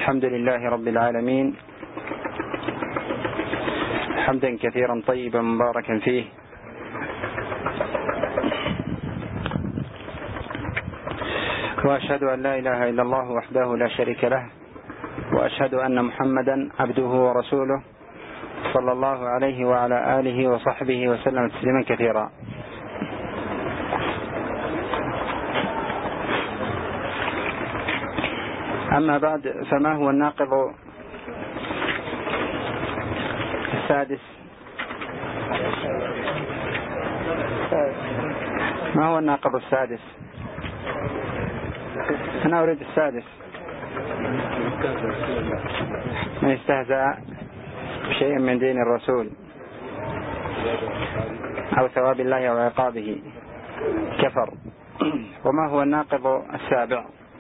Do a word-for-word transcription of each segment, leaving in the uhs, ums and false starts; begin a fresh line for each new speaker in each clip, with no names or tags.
الحمد لله رب العالمين، حمدا كثيرا طيبا مباركا فيه، وأشهد أن لا إله إلا الله وحده لا شريك له، وأشهد أن محمدا عبده ورسوله صلى الله عليه وعلى آله وصحبه وسلم تسليما كثيرا. أما بعد، فما هو الناقض السادس؟ ما هو الناقض السادس؟ أنا أريد السادس. من استهزأ بشيء من دين الرسول أو ثواب الله أو عقابه كفر. وما هو الناقض السابع؟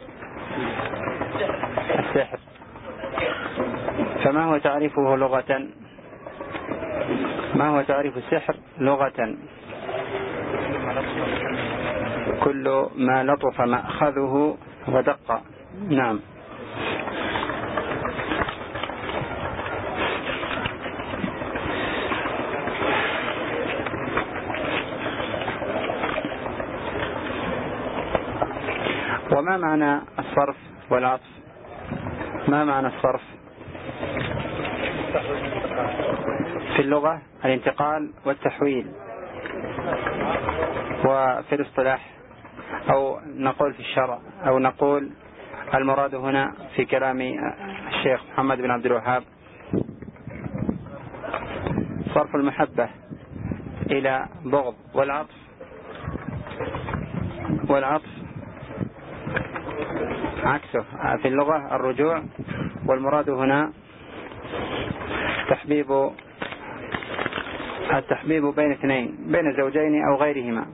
السحر. فما هو تعريفه لغة؟ ما هو تعريف السحر لغة؟ كل ما لطف مأخذه ودق. نعم. وما معنى الصرف والعطف؟ ما معنى الصرف في اللغة؟ الانتقال والتحويل. وفي الاصطلاح أو نقول في الشرع أو نقول المراد هنا في كلام الشيخ محمد بن عبد الوهاب صرف المحبة إلى بغض، والعطف والعطف عكسه في اللغة الرجوع، والمراد هنا تحبيب التحبيب بين اثنين، بين زوجين أو غيرهما.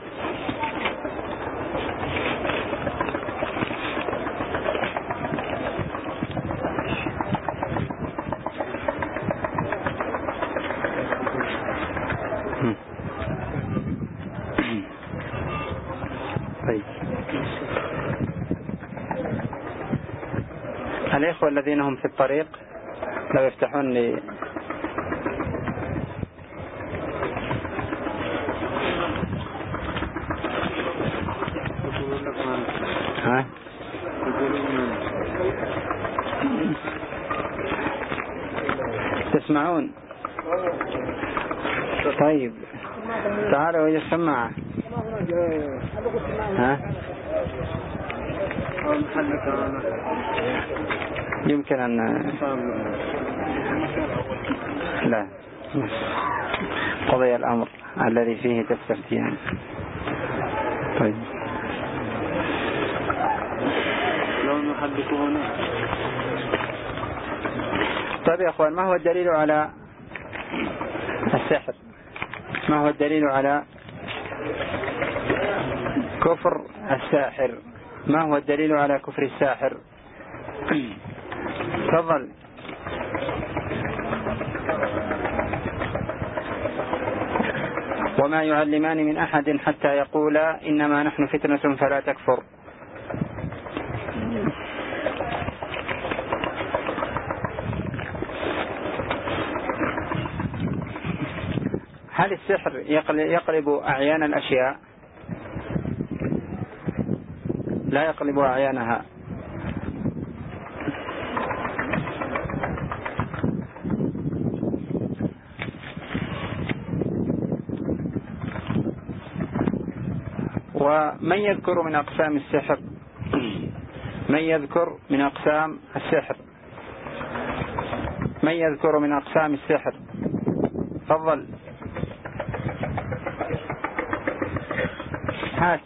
طيب، الإخوة الذين هم في الطريق لو يفتحون لي ها تسمعون؟ طيب تعالوا يا السماعة. ها يمكن أن لا قضي الأمر الذي فيه تستفتيان. طيب طيب يا أخوان، ما هو الدليل على السحر؟ ما هو الدليل على كفر الساحر؟ ما هو الدليل على كفر الساحر؟ تفضل. وما يعلمان من أحد حتى يقولا إنما نحن فتنة فلا تكفر. هل السحر يقلب أعيان الأشياء؟ لا يقلب أعيانها. ومن يذكر من أقسام السحر؟ من يذكر من أقسام السحر؟ من يذكر من أقسام السحر؟ تفضل. هات.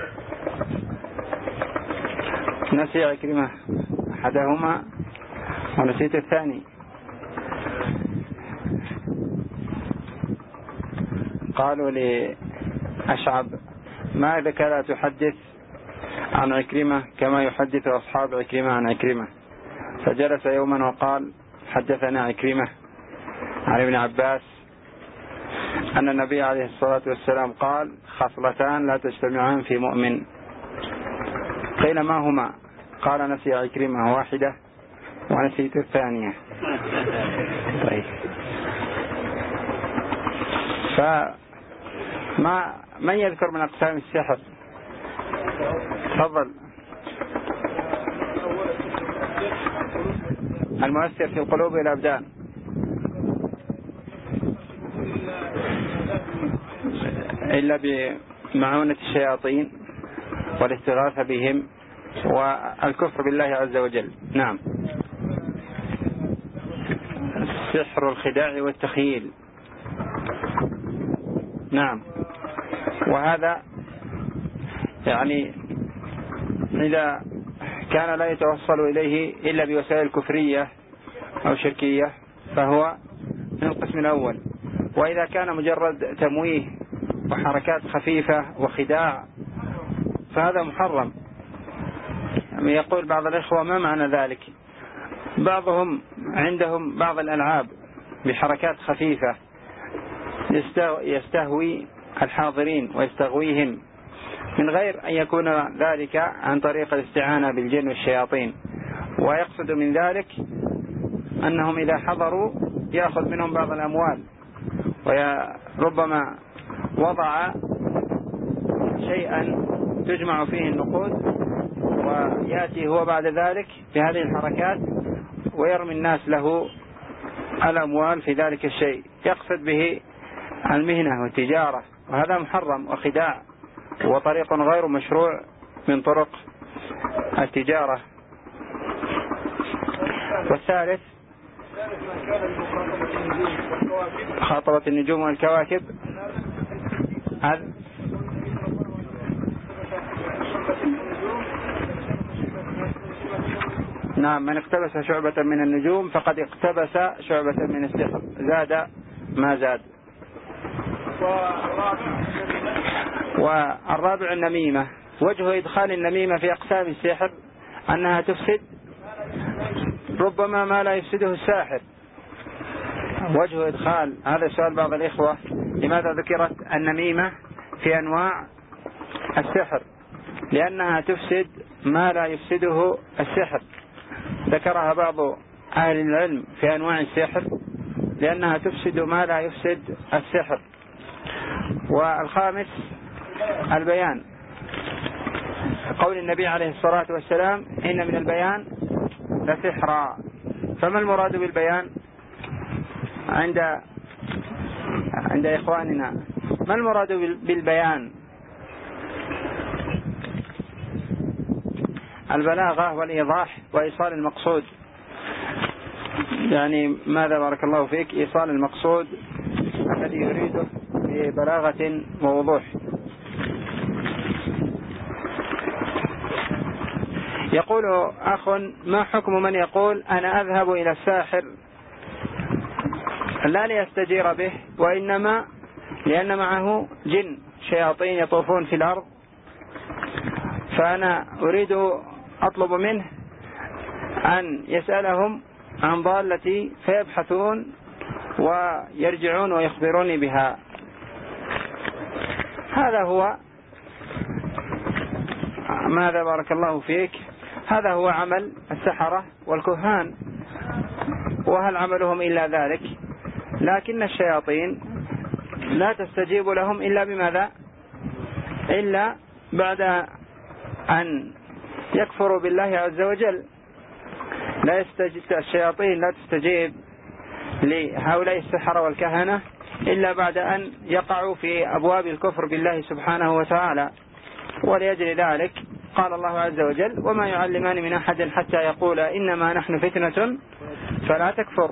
نسي عكرمة أحدهما ونسيت الثاني. قالوا لأشعب ما لك لا تحدث عن عكرمة كما يحدث أصحاب عكرمة عن عكرمة؟ فجلس يوما وقال حدثنا عكرمة عن ابن عباس أن النبي عليه الصلاة والسلام قال خصلتان لا تجتمعان في مؤمن. قيل ما هما؟ قال نسي عكرمة واحدة ونسيت الثانية. طيب، فما من يذكر من أقسام السحر؟ تفضل. المؤثر في القلوب والأبدان، إلا بمعونة الشياطين والاستغاثة بهم والكفر بالله عز وجل. نعم. سحر الخداع والتخييل. نعم. وهذا يعني إذا كان لا يتوصل إليه إلا بوسائل كفرية أو شركية فهو من القسم الأول. وإذا كان مجرد تمويه وحركات خفيفة وخداع فهذا محرم. يعني يقول بعض الإخوة: ما معنى ذلك؟ بعضهم عندهم بعض الألعاب بحركات خفيفة يستهوي الحاضرين ويستغويهم من غير أن يكون ذلك عن طريق الاستعانة بالجن والشياطين، ويقصد من ذلك أنهم إذا حضروا يأخذ منهم بعض الأموال، وربما وضع شيئا تجمع فيه النقود ويأتي هو بعد ذلك بهذه الحركات ويرمي الناس له الأموال في ذلك الشيء، يقصد به المهنة والتجارة، وهذا محرم وخداع وطريق غير مشروع من طرق التجارة. والثالث خاطبة النجوم والكواكب. هذا نعم، من اقتبس شعبة من النجوم فقد اقتبس شعبة من السحر، زاد ما زاد. والرابع النميمة. وجه إدخال النميمة في أقسام السحر أنها تفسد ربما ما لا يفسده الساحر. وجه إدخال هذا سؤال بعض الإخوة: لماذا ذكرت النميمة في أنواع السحر؟ لأنها تفسد ما لا يفسده السحر. ذكرها بعض أهل العلم في أنواع السحر لأنها تفسد ما لا يفسد السحر. والخامس البيان. قول النبي عليه الصلاة والسلام: إن من البيان لسحرا. فما المراد بالبيان عند عند إخواننا؟ ما المراد بالبيان؟ البلاغة والإيضاح وإيصال المقصود. يعني ماذا بارك الله فيك؟ إيصال المقصود الذي يريده ببلاغة ووضوح. يقول أخ: ما حكم من يقول أنا أذهب إلى الساحر لا ليستجير به وإنما لأن معه جن شياطين يطوفون في الأرض، فأنا أريد أطلب منه أن يسألهم عن ضالتي فيبحثون ويرجعون ويخبروني بها. هذا هو ماذا بارك الله فيك هذا هو عمل السحرة والكهان، وهل عملهم إلا ذلك؟ لكن الشياطين لا تستجيب لهم إلا بماذا؟ إلا بعد أن يكفروا بالله عز وجل. لا يستجيب الشياطين لا تستجيب لهؤلاء السحرة والكهنة إلا بعد أن يقعوا في أبواب الكفر بالله سبحانه وتعالى. ولأجل ذلك قال الله عز وجل: وما يعلمان من أحد حتى يقول إنما نحن فتنة فلا تكفر.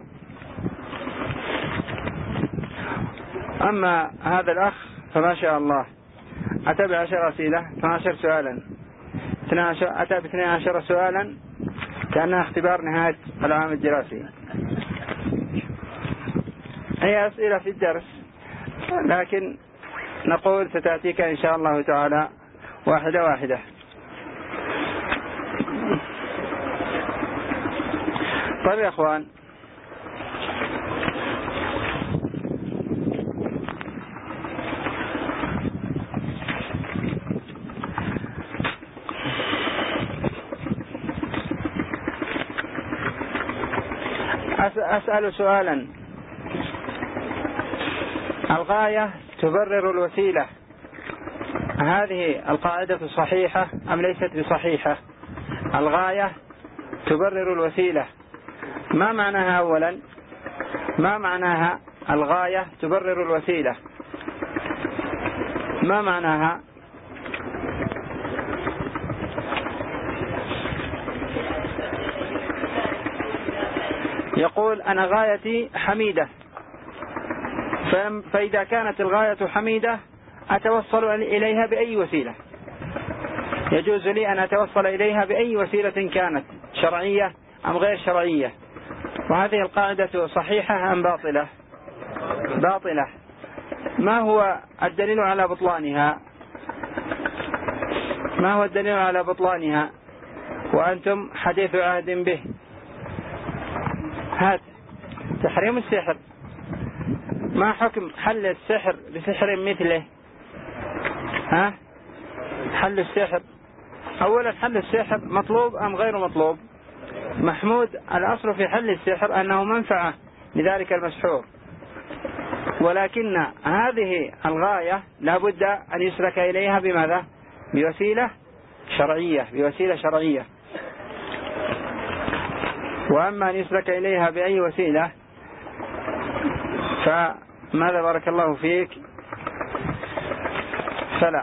أما هذا الأخ فما شاء الله أتى بعشر أسئلة، اثنا عشر سؤالا، أتى باثني عشر سؤالا كأنها اختبار نهاية العام الدراسي. هي أسئلة في الدرس، لكن نقول ستأتيك إن شاء الله تعالى واحدة واحدة. طيب يا أخوان، أسأل سؤالا: الغاية تبرر الوسيلة، هذه القاعدة صحيحة أم ليست بصحيحة؟ الغاية تبرر الوسيلة، ما معناها أولا؟ ما معناها الغاية تبرر الوسيلة؟ ما معناها؟ يقول: أنا غايتي حميدة، فإذا كانت الغاية حميدة أتوصل إليها بأي وسيلة، يجوز لي أن أتوصل إليها بأي وسيلة كانت، شرعية أم غير شرعية. وهذه القاعدة صحيحة أم باطلة؟ باطلة. ما هو الدليل على بطلانها؟ ما هو الدليل على بطلانها وأنتم حديث عهد به؟ هات تحريم السحر. ما حكم حل السحر بسحر مثله؟ ها؟ حل السحر أولا، حل السحر مطلوب أم غير مطلوب؟ محمود. الأصل في حل السحر أنه منفعة لذلك المسحور، ولكن هذه الغاية لا بد أن يسلك إليها بماذا؟ بوسيلة شرعية، بوسيلة شرعية. وأما أن يسلك إليها بأي وسيلة فماذا بارك الله فيك؟ فلا.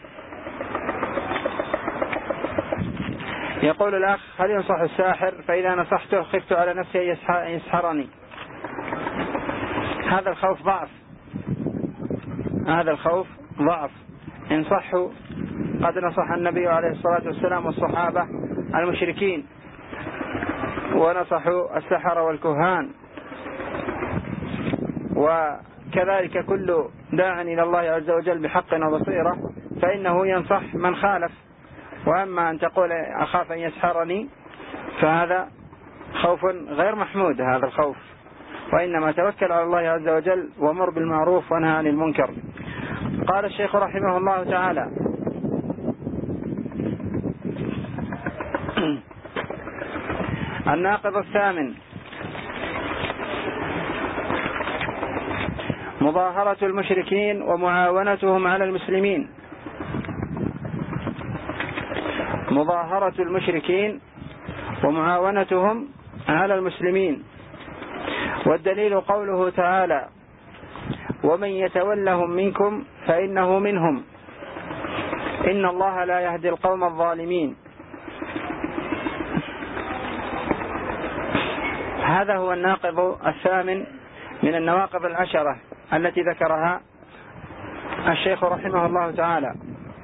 يقول الأخ: هل ينصح الساحر فإذا نصحته خفت على نفسي أن يسحرني؟ هذا الخوف ضعف، هذا الخوف ضعف. إن صحوا قد نصح النبي عليه الصلاة والسلام والصحابة المشركين، ونصحوا السحرة والكهان، وكذلك كل داع إلى الله عز وجل بحق وبصيرة فإنه ينصح من خالف. وأما أن تقول أخاف أن يسحرني فهذا خوف غير محمود، هذا الخوف. وإنما توكل على الله عز وجل ومر بالمعروف وانهى عن المنكر. قال الشيخ رحمه الله تعالى: الناقض الثامن: مظاهرة المشركين ومعاونتهم على المسلمين. مظاهرة المشركين ومعاونتهم على المسلمين. والدليل قوله تعالى: ومن يتولهم منكم فإنه منهم إن الله لا يهدي القوم الظالمين. هذا هو الناقض الثامن من النواقض العشرة التي ذكرها الشيخ رحمه الله تعالى.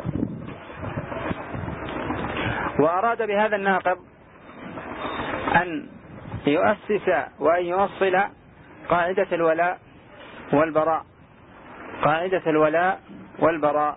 وأراد بهذا الناقض أن يؤسس وأن يوصل قاعدة الولاء والبراء، قاعدة الولاء والبراء.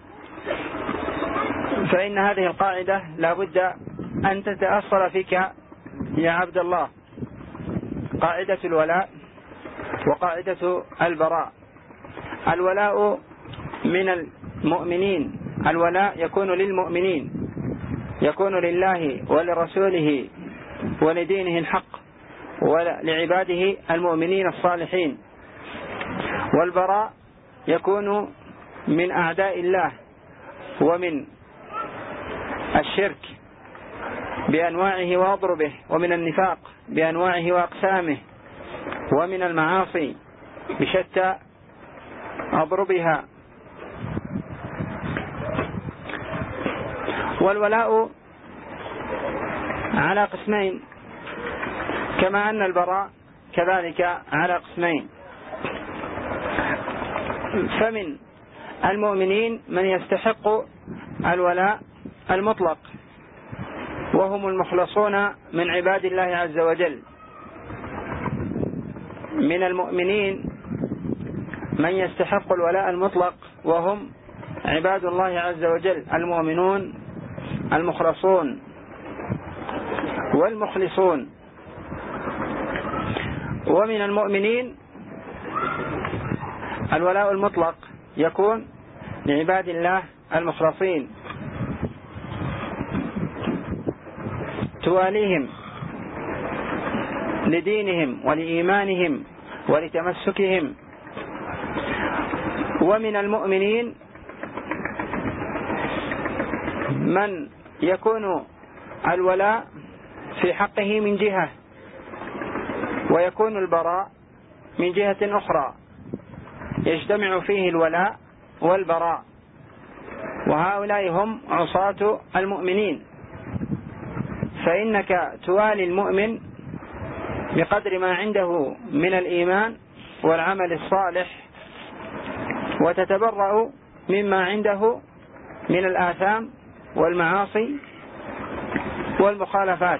فإن هذه القاعدة لا بد أن تتأصل فيك يا عبد الله، قاعدة الولاء وقاعدة البراء. الولاء من المؤمنين، الولاء يكون للمؤمنين، يكون لله ولرسوله ولدينه الحق ولعباده المؤمنين الصالحين. والبراء يكون من أعداء الله ومن الشرك بأنواعه وأضربه، ومن النفاق بأنواعه وأقسامه، ومن المعاصي بشتى أضربها. والولاء على قسمين، كما أن البراء كذلك على قسمين. فمن المؤمنين من يستحق الولاء المطلق وهم المخلصون من عباد الله عز وجل. من المؤمنين من يستحق الولاء المطلق وهم عباد الله عز وجل المؤمنون المخلصون والمخلصون. ومن المؤمنين الولاء المطلق يكون لعباد الله المخلصين، تواليهم لدينهم ولإيمانهم ولتمسكهم. ومن المؤمنين من يكون الولاء في حقه من جهة ويكون البراء من جهة أخرى، يجتمع فيه الولاء والبراء، وهؤلاء هم عصاة المؤمنين. فإنك توالي المؤمن بقدر ما عنده من الإيمان والعمل الصالح، وتتبرأ مما عنده من الآثام والمعاصي والمخالفات.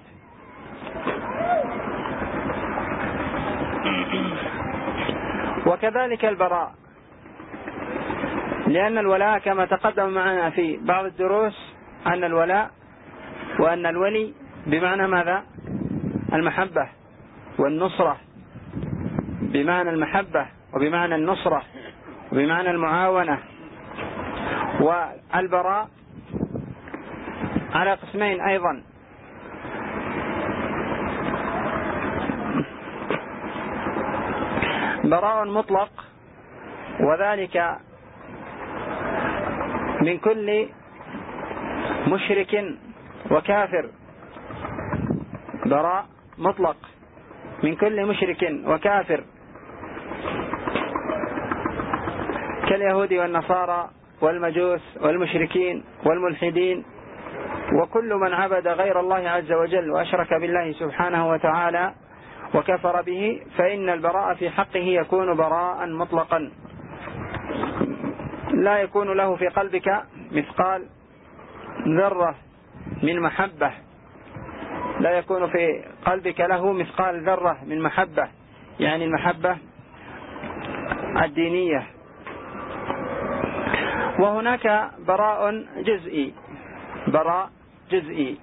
وكذلك البراء، لأن الولاء كما تقدم معنا في بعض الدروس أن الولاء وأن الولي بمعنى ماذا؟ المحبة والنصرة، بمعنى المحبة وبمعنى النصرة وبمعنى المعاونة. والبراء على قسمين أيضا، براء مطلق وذلك من كل مشرك وكافر، براء مطلق من كل مشرك وكافر كاليهود والنصارى والمجوس والمشركين والملحدين وكل من عبد غير الله عز وجل وأشرك بالله سبحانه وتعالى وكفر به، فإن البراء في حقه يكون براء مطلقا، لا يكون له في قلبك مثقال ذرة من محبة، لا يكون في قلبك له مثقال ذرة من محبة، يعني المحبة الدينية. وهناك براء جزئي، براء جزئي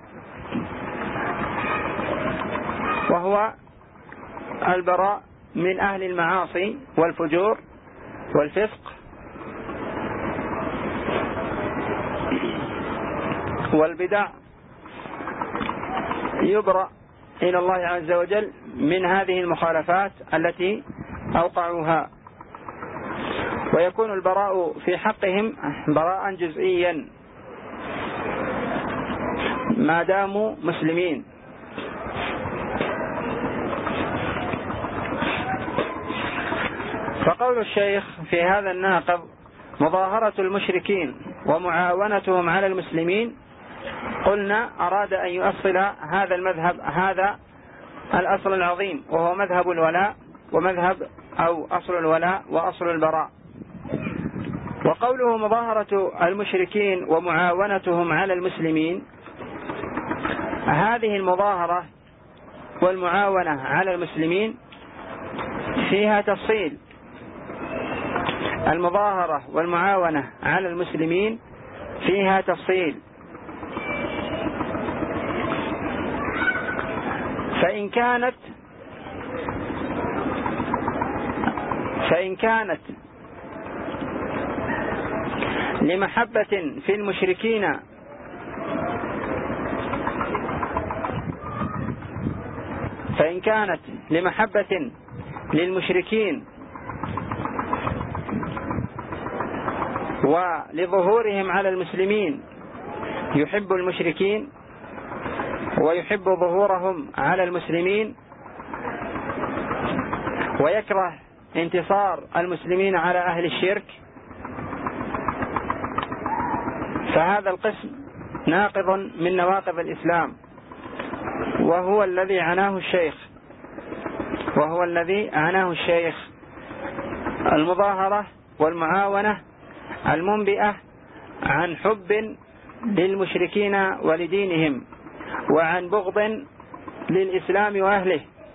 وهو البراء من أهل المعاصي والفجور والفسق والبدع، يبرأ إلى الله عز وجل من هذه المخالفات التي أوقعوها، ويكون البراء في حقهم براء جزئيا ما داموا مسلمين. فقول الشيخ في هذا الناقض مظاهرة المشركين ومعاونتهم على المسلمين، قلنا أراد أن يؤصل هذا المذهب، هذا الأصل العظيم، وهو مذهب الولاء ومذهب أو أصل الولاء وأصل البراء. وقوله مظاهرة المشركين ومعاونتهم على المسلمين، هذه المظاهرة والمعاونة على المسلمين فيها تفصيل. المظاهرة والمعاونة على المسلمين فيها تفصيل، فإن كانت فإن كانت لمحبة في المشركين فإن كانت لمحبة للمشركين ولظهورهم على المسلمين، يحب المشركين ويحب ظهورهم على المسلمين ويكره انتصار المسلمين على أهل الشرك، فهذا القسم ناقض من نواقض الإسلام، وهو الذي عناه الشيخ وهو الذي عناه الشيخ المظاهرة والمعاونة المنبئة عن حب للمشركين ولدينهم وعن بغض للإسلام وأهله،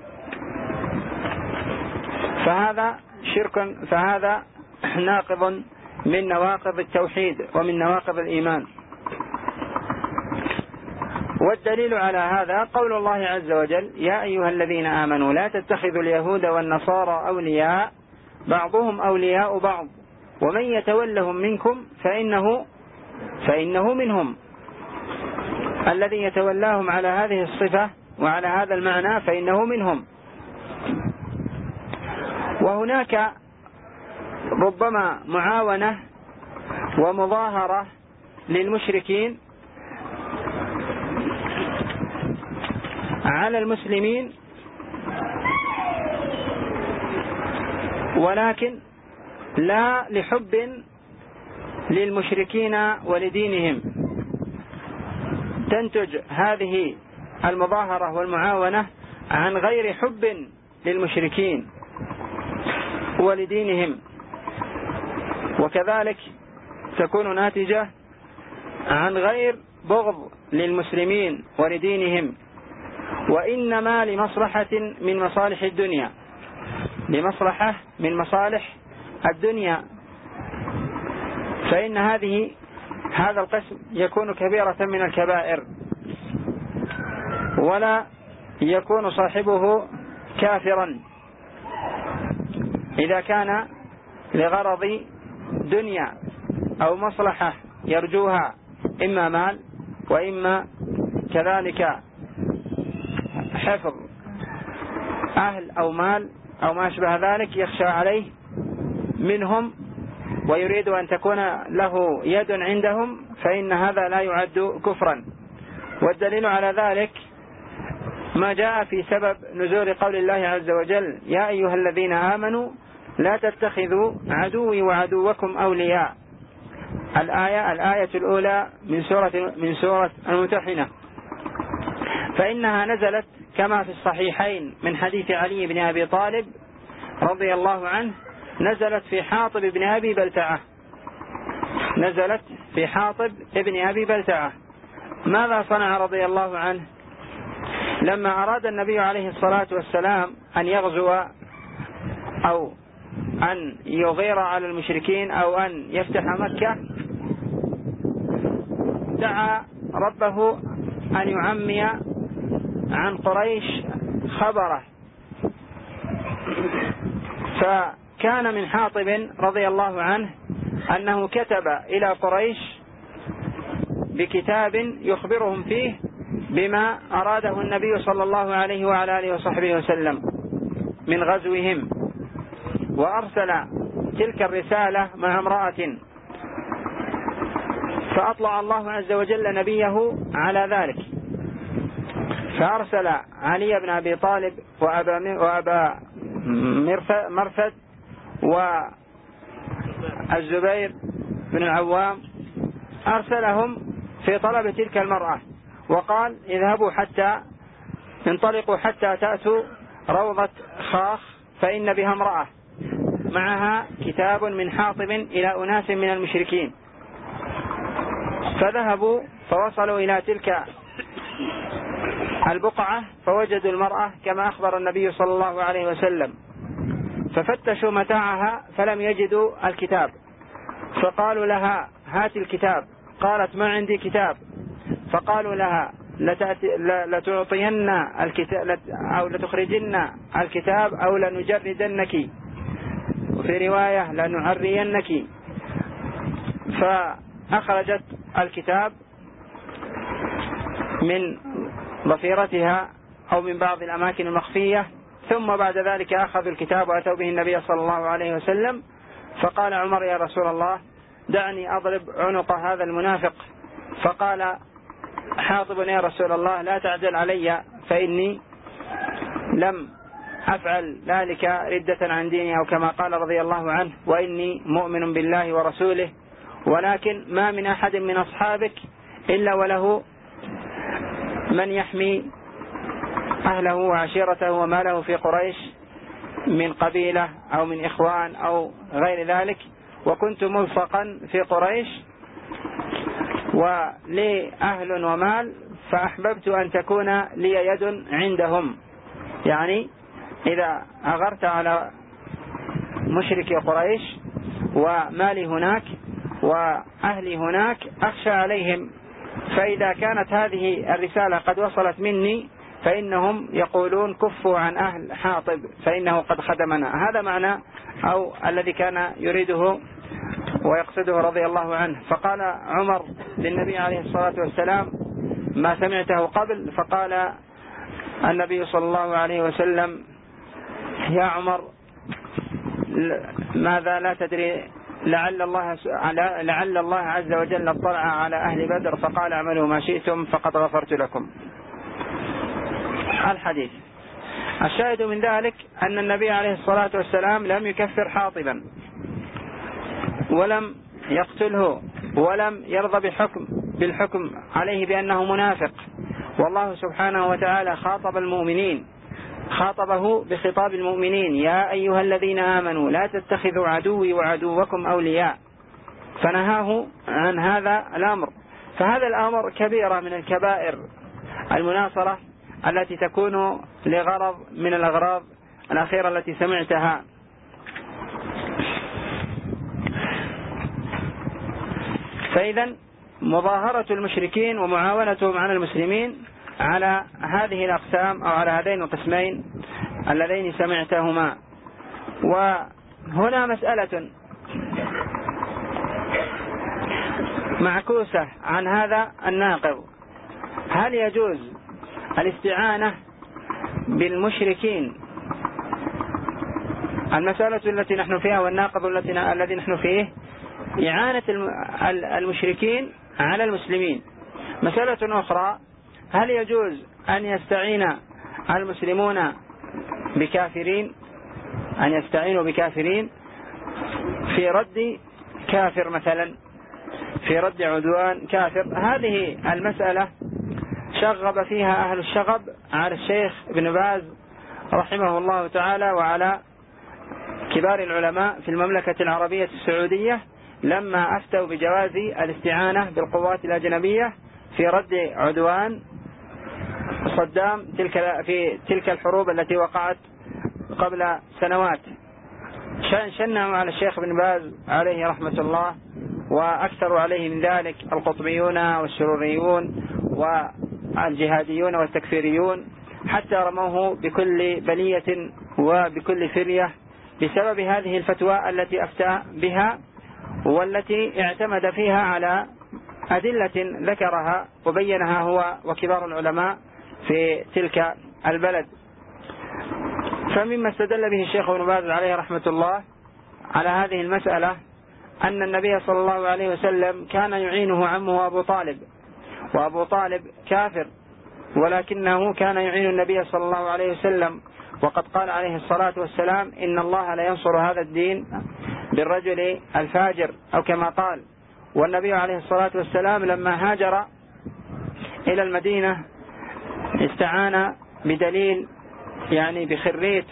فهذا شرك، فهذا ناقض من نواقض التوحيد ومن نواقض الإيمان. والدليل على هذا قول الله عز وجل: يا أيها الذين آمنوا لا تتخذوا اليهود والنصارى أولياء بعضهم أولياء بعض ومن يتولهم منكم فإنه فإنه منهم. الذي يتولاهم على هذه الصفة وعلى هذا المعنى فإنه منهم، وهناك ربما معاونة ومظاهرة للمشركين على المسلمين، ولكن لا لحب للمشركين ولدينهم. تنتج هذه المظاهرة والمعاونة عن غير حب للمشركين ولدينهم، وكذلك تكون ناتجة عن غير بغض للمسلمين ولدينهم، وإنما لمصلحة من مصالح الدنيا، لمصلحة من مصالح الدنيا. فإن هذه هذا القسم يكون كبيرة من الكبائر، ولا يكون صاحبه كافرا إذا كان لغرض دنيا أو مصلحة يرجوها، إما مال وإما كذلك حفظ أهل أو مال أو ما أشبه ذلك يخشى عليه منهم ويريد أن تكون له يد عندهم، فإن هذا لا يعد كفرا. والدليل على ذلك ما جاء في سبب نزول قول الله عز وجل: يا أيها الذين آمنوا لا تتخذوا عدوي وعدوكم أولياء. الآية الآية الأولى من سورة من سورة الممتحنة، فإنها نزلت كما في الصحيحين من حديث علي بن أبي طالب رضي الله عنه، نزلت في حاطب بن أبي بلتعة نزلت في حاطب ابن أبي بلتعة. ماذا صنع رضي الله عنه لما أراد النبي عليه الصلاة والسلام أن يغزو أو أن يغير على المشركين أو أن يفتح مكة؟ دعا ربه أن يعمي عن قريش خبره، فكان من حاطب رضي الله عنه أنه كتب إلى قريش بكتاب يخبرهم فيه بما أراده النبي صلى الله عليه وعلى آله وصحبه وسلم من غزوهم، وأرسل تلك الرسالة مع امرأة، فأطلع الله عز وجل نبيه على ذلك، فأرسل علي بن أبي طالب وأبا, وأبا مرثد والزبير بن العوام، أرسلهم في طلب تلك المرأة، وقال: اذهبوا حتى انطلقوا حتى تأتوا روضة خاخ فإن بها امرأة معها كتاب من حاطب إلى أناس من المشركين. فذهبوا فوصلوا إلى تلك البقعة فوجدوا المرأة كما أخبر النبي صلى الله عليه وسلم، ففتشوا متاعها فلم يجدوا الكتاب، فقالوا لها: هات الكتاب. قالت: ما عندي كتاب. فقالوا لها: لتعطين الكتاب أو لتخرجن الكتاب أو لنجردنك، وفي رواية لنعرينك. فأخرجت الكتاب من ضفيرتها أو من بعض الأماكن المخفية، ثم بعد ذلك أخذوا الكتاب وأتوا به النبي صلى الله عليه وسلم. فقال عمر: يا رسول الله دعني أضرب عنق هذا المنافق. فقال حاطب: يا رسول الله لا تعجل علي، فإني لم أفعل ذلك ردة عن ديني، أو كما قال رضي الله عنه: وإني مؤمن بالله ورسوله، ولكن ما من أحد من أصحابك إلا وله من يحمي أهله وعشيرته وماله في قريش من قبيلة أو من إخوان أو غير ذلك، وكنت ملصقا في قريش ولي أهل ومال، فأحببت أن تكون لي يد عندهم. يعني إذا أغرت على مشرك قريش ومالي هناك وأهلي هناك أخشى عليهم، فإذا كانت هذه الرسالة قد وصلت مني فإنهم يقولون: كفوا عن أهل حاطب فإنه قد خدمنا. هذا معنى أو الذي كان يريده ويقصده رضي الله عنه. فقال عمر للنبي عليه الصلاة والسلام ما سمعته قبل، فقال النبي صلى الله عليه وسلم: يا عمر ماذا لا تدري لعل الله لعل الله عز وجل اطلع على أهل بدر فقال اعملوا ما شئتم فقد غفرت لكم. الحديث الشاهد من ذلك أن النبي عليه الصلاة والسلام لم يكفر حاطبا ولم يقتله ولم يرضى بحكم بالحكم عليه بأنه منافق، والله سبحانه وتعالى خاطب المؤمنين، خاطبه بخطاب المؤمنين: يا أيها الذين آمنوا لا تتخذوا عدوي وعدوكم أولياء، فنهاه عن هذا الأمر. فهذا الأمر كبيرة من الكبائر المناصرة التي تكون لغرض من الأغراض الأخيرة التي سمعتها. فإذا مظاهرة المشركين ومعاونتهم على المسلمين على هذه الأقسام أو على هذين القسمين اللذين سمعتهما. وهنا مسألة معكوسة عن هذا الناقض: هل يجوز الاستعانة بالمشركين؟ المسألة التي نحن فيها والناقض الذي نحن فيه إعانة المشركين على المسلمين. مسألة أخرى: هل يجوز أن يستعين المسلمون بكافرين، أن يستعينوا بكافرين في رد كافر مثلا، في رد عدوان كافر؟ هذه المسألة شغب فيها أهل الشغب على الشيخ ابن باز رحمه الله تعالى وعلى كبار العلماء في المملكة العربية السعودية لما أفتوا بجواز الاستعانة بالقوات الأجنبية في رد عدوان صدام تلك في تلك الحروب التي وقعت قبل سنوات. شنعوا على الشيخ ابن باز عليه رحمة الله، وأكثروا عليه من ذلك القطبيون والسروريون والجهاديون والتكفيريون، حتى رموه بكل بلية وبكل فرية بسبب هذه الفتوى التي أفتى بها والتي اعتمد فيها على أدلة ذكرها وبينها هو وكبار العلماء في تلك البلد. فمما استدل به الشيخ ابن باز عليه رحمة الله على هذه المسألة أن النبي صلى الله عليه وسلم كان يعينه عمه أبو طالب، وأبو طالب كافر، ولكنه كان يعين النبي صلى الله عليه وسلم، وقد قال عليه الصلاة والسلام: إن الله لا ينصر هذا الدين بالرجل الفاجر، أو كما قال. والنبي عليه الصلاة والسلام لما هاجر إلى المدينة استعان بدليل، يعني بخريت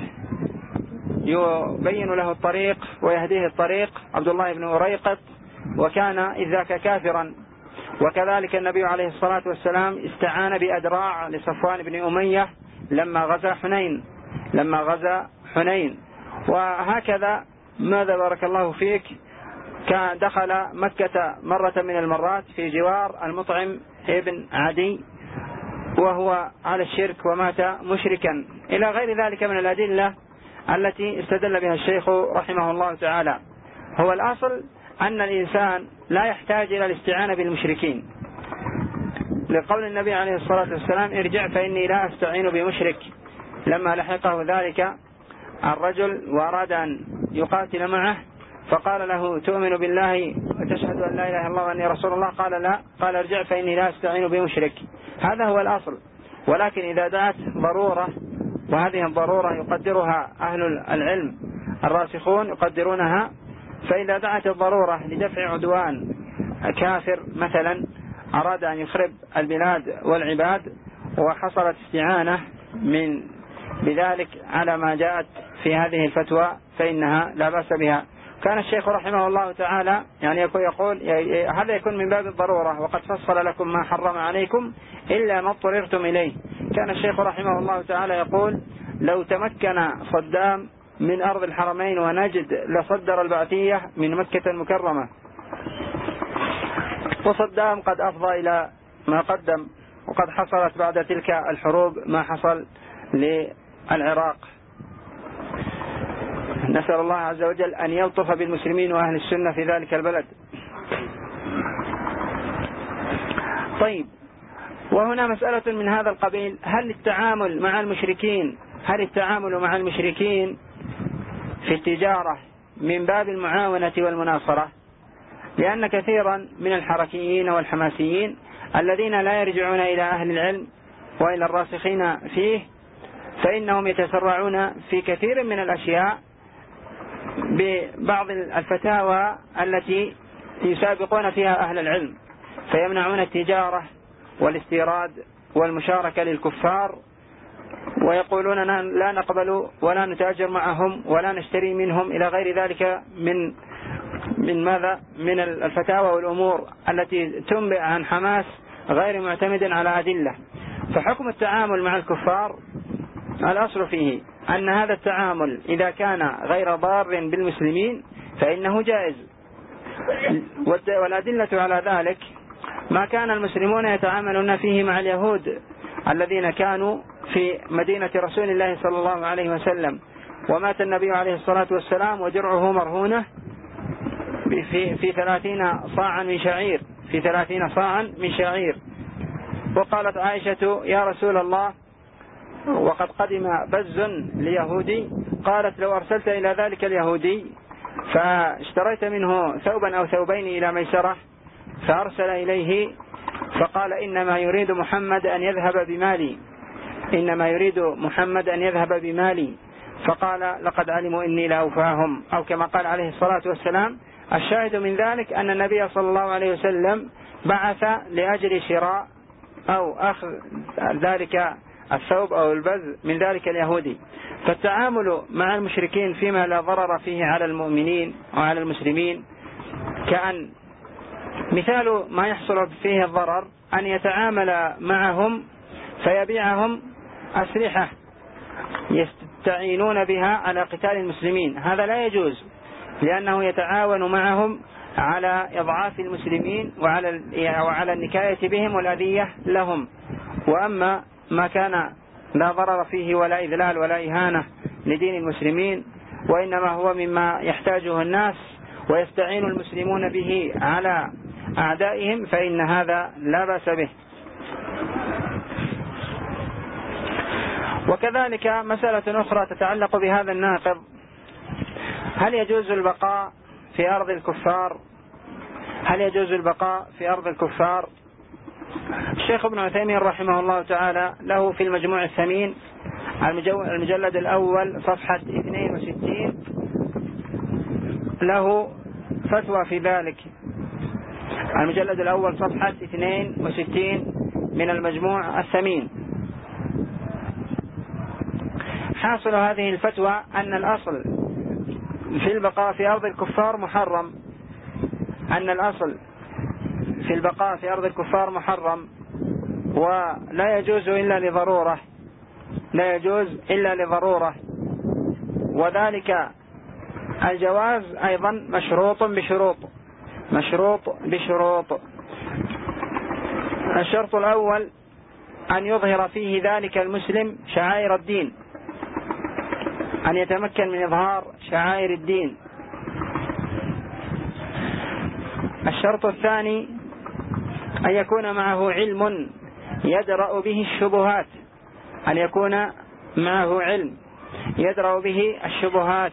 يبين له الطريق ويهديه الطريق، عبد الله بن أريقط، وكان إذ ذاك كافرا. وكذلك النبي عليه الصلاة والسلام استعان بأدراع لصفوان بن أمية لما غزا حنين لما غزا حنين وهكذا. ماذا بارك الله فيك؟ كان دخل مكة مرة من المرات في جوار المطعم ابن عدي وهو على الشرك ومات مشركا، إلى غير ذلك من الأدلة التي استدل بها الشيخ رحمه الله تعالى. هو الأصل أن الإنسان لا يحتاج إلى الاستعانة بالمشركين، لقول النبي عليه الصلاة والسلام: ارجع فإني لا أستعين بمشرك. لما لحقه ذلك الرجل وأراد أن يقاتل معه فقال له: تؤمن بالله وتشهد أن لا إله إلا الله وأني رسول الله؟ قال: لا. قال: ارجع فإني لا أستعين بمشرك. هذا هو الأصل. ولكن إذا دعت ضرورة، وهذه الضرورة يقدرها أهل العلم الراسخون يقدرونها، فإذا دعت الضرورة لدفع عدوان كافر مثلا أراد أن يخرب البلاد والعباد وحصلت استعانة من بذلك على ما جاءت في هذه الفتوى فإنها لا بأس بها. كان الشيخ رحمه الله تعالى يعني يقول هذا يكون من باب الضرورة، وقد فصل لكم ما حرم عليكم إلا ما اضطررتم إليه. كان الشيخ رحمه الله تعالى يقول: لو تمكن صدام من أرض الحرمين ونجد لصدر البعثية من مكة المكرمة. وصدام قد أفضى إلى ما قدم، وقد حصلت بعد تلك الحروب ما حصل للعراق. نسأل الله عز وجل أن يلطف بالمسلمين وأهل السنة في ذلك البلد. طيب، وهنا مسألة من هذا القبيل: هل التعامل مع المشركين هل التعامل مع المشركين في التجارة من باب المعاونة والمناصرة، لأن كثيرا من الحركيين والحماسيين الذين لا يرجعون إلى أهل العلم وإلى الراسخين فيه، فإنهم يتسرعون في كثير من الأشياء ببعض الفتاوى التي يسابقون فيها أهل العلم، فيمنعون التجارة والاستيراد والمشاركة للكفار، ويقولون لا نقبل ولا نتاجر معهم ولا نشتري منهم إلى غير ذلك من من ماذا من الفتاوى والأمور التي تنبئ عن حماس غير معتمد على أدلة. فحكم التعامل مع الكفار الأصل فيه أن هذا التعامل إذا كان غير ضار بالمسلمين فإنه جائز، والأدلة على ذلك ما كان المسلمون يتعاملون فيه مع اليهود الذين كانوا في مدينة رسول الله صلى الله عليه وسلم، ومات النبي عليه الصلاة والسلام ودرعه مرهونة في في ثلاثين صاعا من شعير في ثلاثين صاعا من شعير. وقالت عائشة يا رسول الله وقد قدم بز ليهودي، قالت لو أرسلت إلى ذلك اليهودي فاشتريت منه ثوبا أو ثوبين إلى ميسرة فأرسل إليه فقال إنما يريد محمد أن يذهب بمالي إنما يريد محمد أن يذهب بمالي فقال لقد علموا إني لأوفاهم، أو كما قال عليه الصلاة والسلام. الشاهد من ذلك أن النبي صلى الله عليه وسلم بعث لأجل شراء أو أخذ ذلك الثوب أو البذ من ذلك اليهودي. فالتعامل مع المشركين فيما لا ضرر فيه على المؤمنين وعلى المسلمين، كأن مثال ما يحصل فيه الضرر أن يتعامل معهم فيبيعهم أسلحة يستعينون بها على قتال المسلمين، هذا لا يجوز، لأنه يتعاون معهم على إضعاف المسلمين وعلى وعلى النكاية بهم والأذية لهم. وأما ما كان لا ضرر فيه ولا إذلال ولا إهانة لدين المسلمين، وإنما هو مما يحتاجه الناس ويستعين المسلمون به على أعدائهم، فإن هذا لا بأس به. وكذلك مسألة أخرى تتعلق بهذا الناقض: هل يجوز البقاء في أرض الكفار هل يجوز البقاء في أرض الكفار؟ الشيخ ابن عثيمين رحمه الله تعالى له في المجموع الثمين المجلد الأول صفحة اثنين وستين له فتوى في ذلك. المجلد الأول صفحة اثنين وستين من المجموع الثمين. حاصل هذه الفتوى أن الأصل في البقاء في أرض الكفار محرم أن الأصل في البقاء في أرض الكفار محرم ولا يجوز إلا لضرورة لا يجوز إلا لضرورة وذلك الجواز أيضا مشروط بشروط مشروط بشروط الشرط الأول أن يظهر فيه ذلك المسلم شعائر الدين، أن يتمكن من إظهار شعائر الدين. الشرط الثاني أن يكون معه علم يدرأ به الشبهات أن يكون معه علم يدرأ به الشبهات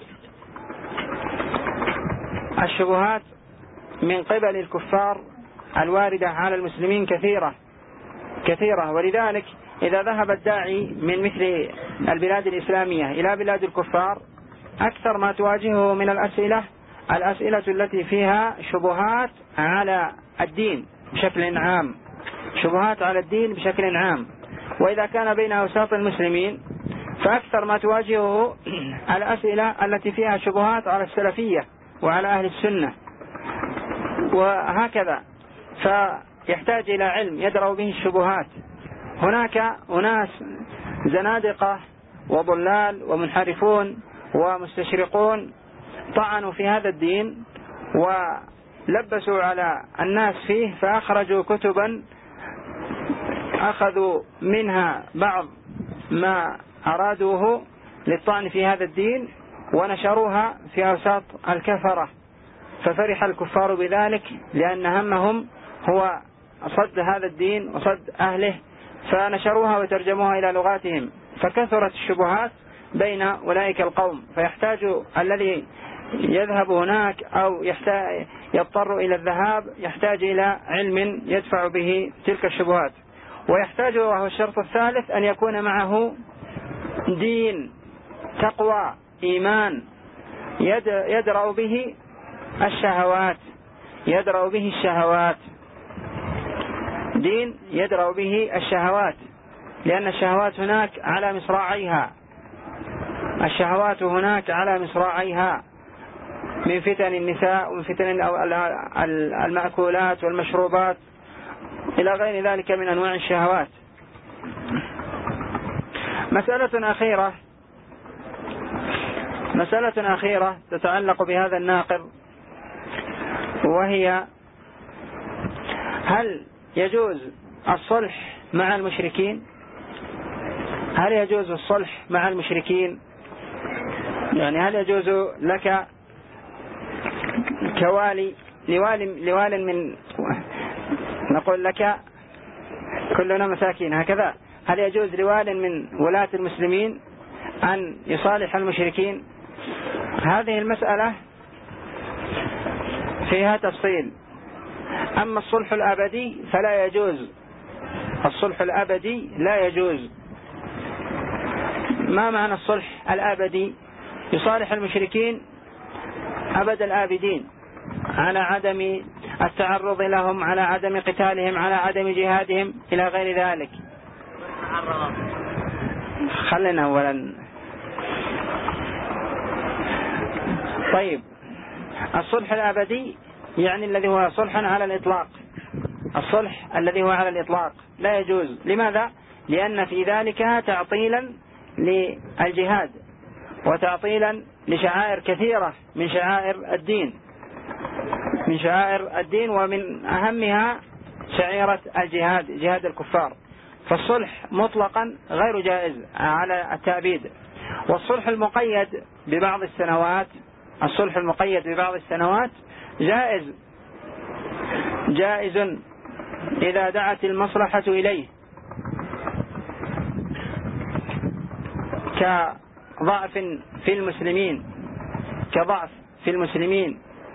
الشبهات من قبل الكفار الواردة على المسلمين كثيرة كثيرة ولذلك إذا ذهب الداعي من مثل البلاد الإسلامية إلى بلاد الكفار أكثر ما تواجهه من الأسئلة الأسئلة التي فيها شبهات على الدين بشكل عام شبهات على الدين بشكل عام. وإذا كان بين أوساط المسلمين فأكثر ما تواجهه الأسئلة التي فيها شبهات على السلفية وعلى أهل السنة وهكذا، فيحتاج إلى علم يدرأ به الشبهات. هناك أناس زنادقة وضلال ومنحرفون ومستشرقون طعنوا في هذا الدين ولبسوا على الناس فيه، فأخرجوا كتبا أخذوا منها بعض ما أرادوه للطعن في هذا الدين ونشروها في أوساط الكفرة، ففرح الكفار بذلك لأن همهم هو صد هذا الدين وصد أهله، فنشروها وترجموها إلى لغاتهم، فكثرت الشبهات بين أولئك القوم. فيحتاج الذي يذهب هناك أو يحتاج يضطر إلى الذهاب يحتاج إلى علم يدفع به تلك الشبهات، ويحتاج، وهو الشرط الثالث، أن يكون معه دين، تقوى، إيمان يدرأ به الشهوات يدرأ به الشهوات دين يدرأ به الشهوات، لأن الشهوات هناك على مصراعيها الشهوات هناك على مصراعيها من فتن النساء ومن فتن المأكولات والمشروبات إلى غير ذلك من أنواع الشهوات. مسألة أخيرة مسألة أخيرة تتعلق بهذا الناقض، وهي: هل يجوز الصلح مع المشركين؟ هل يجوز الصلح مع المشركين؟ يعني هل يجوز لك كوالي لوال, لوال من نقول لك كلنا مساكين هكذا، هل يجوز لوال من ولاة المسلمين أن يصالح المشركين؟ هذه المسألة فيها تفصيل. أما الصلح الأبدي فلا يجوز الصلح الأبدي لا يجوز. ما معنى الصلح الأبدي؟ يصالح المشركين أبد الآبدين على عدم التعرض لهم، على عدم قتالهم، على عدم جهادهم إلى غير ذلك. خلنا أولا. طيب، الصلح الأبدي يعني الذي هو صلحا على الإطلاق الصلح الذي هو على الإطلاق لا يجوز. لماذا؟ لأن في ذلك تعطيلا للجهاد وتعطيلا لشعائر كثيرة من شعائر الدين من شعائر الدين ومن أهمها شعيرة الجهاد، جهاد الكفار. فالصلح مطلقا غير جائز على التأبيد. والصلح المقيد ببعض السنوات الصلح المقيد ببعض السنوات جائز جائز إذا دعت المصلحة إليه، كضعف في المسلمين كضعف في المسلمين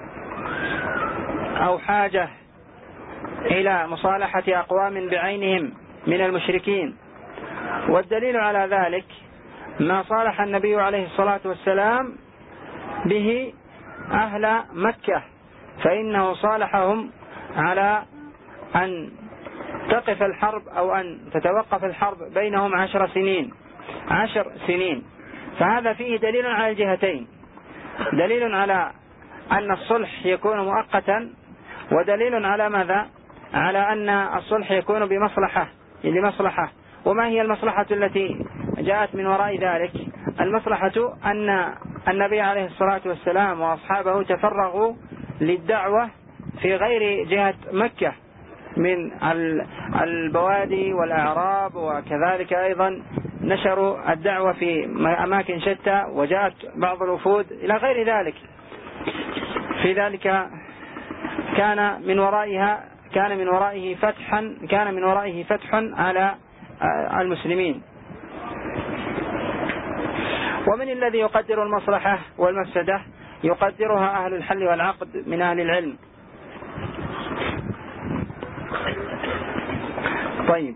أو حاجة إلى مصالحة أقوام بعينهم من المشركين. والدليل على ذلك ما صالح النبي عليه الصلاة والسلام به أهل مكة، فإنه صالحهم على أن تقف الحرب أو أن تتوقف الحرب بينهم عشر سنين عشر سنين فهذا فيه دليل على الجهتين، دليل على أن الصلح يكون مؤقتا، ودليل على ماذا؟ على أن الصلح يكون بمصلحة لمصلحة. وما هي المصلحة التي جاءت من وراء ذلك؟ المصلحة أن النبي عليه الصلاة والسلام وأصحابه تفرغوا للدعوة في غير جهة مكة من البوادي والأعراب، وكذلك أيضا نشروا الدعوة في أماكن شتى، وجاءت بعض الوفود إلى غير ذلك. في ذلك كان من ورائها كان من ورائه فتحا كان من ورائه فتح على المسلمين. ومن الذي يقدر المصلحة والمفسدة؟ يقدرها أهل الحل والعقد من أهل العلم. طيب،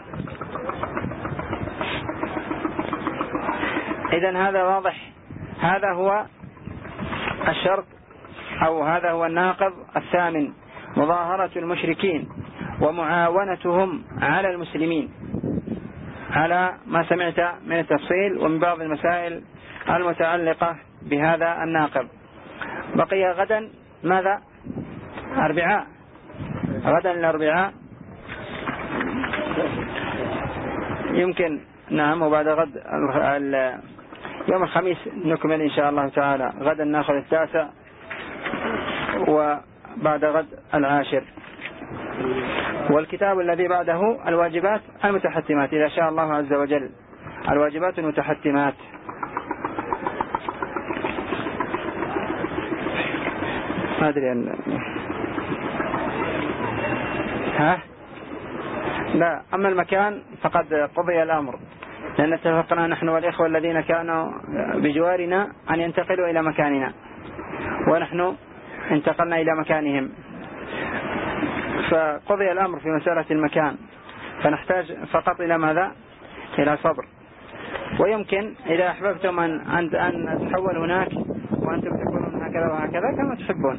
إذن هذا واضح. هذا هو الشرط أو هذا هو الناقض الثامن: مظاهرة المشركين ومعاونتهم على المسلمين، على ما سمعت من التفصيل ومن بعض المسائل المتعلقة بهذا الناقض. بقي غدا ماذا؟ أربعاء غدا الأربعاء يمكن. نعم. وبعد غد يوم الخميس نكمل إن شاء الله تعالى. غدا نأخذ التاسع وبعد غد العاشر. والكتاب الذي بعده الواجبات المتحتمات إذا شاء الله عز وجل، الواجبات المتحتمات. ما أدري أن ها لا أما المكان فقد قضي الأمر، لأن اتفقنا نحن والإخوة الذين كانوا بجوارنا أن ينتقلوا إلى مكاننا. ونحن انتقلنا إلى مكانهم، فقضي الأمر في مسألة المكان، فنحتاج فقط إلى ماذا؟ إلى صبر. ويمكن إذا أحببتم أن أن أتحول هناك وأنتم تكونون هكذا وهكذا كما تحبون.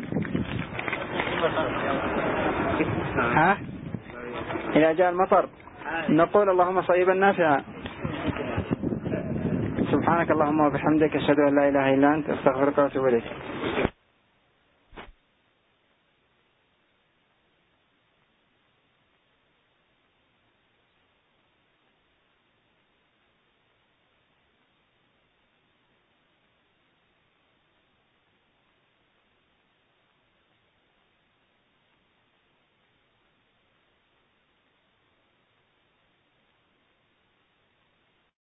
ها؟ إذا جاء المطر نقول اللهم صيبا نافعا. سبحانك اللهم وبحمدك، أشهد أن لا إله إلا أنت، أستغفرك وأتوب إليك.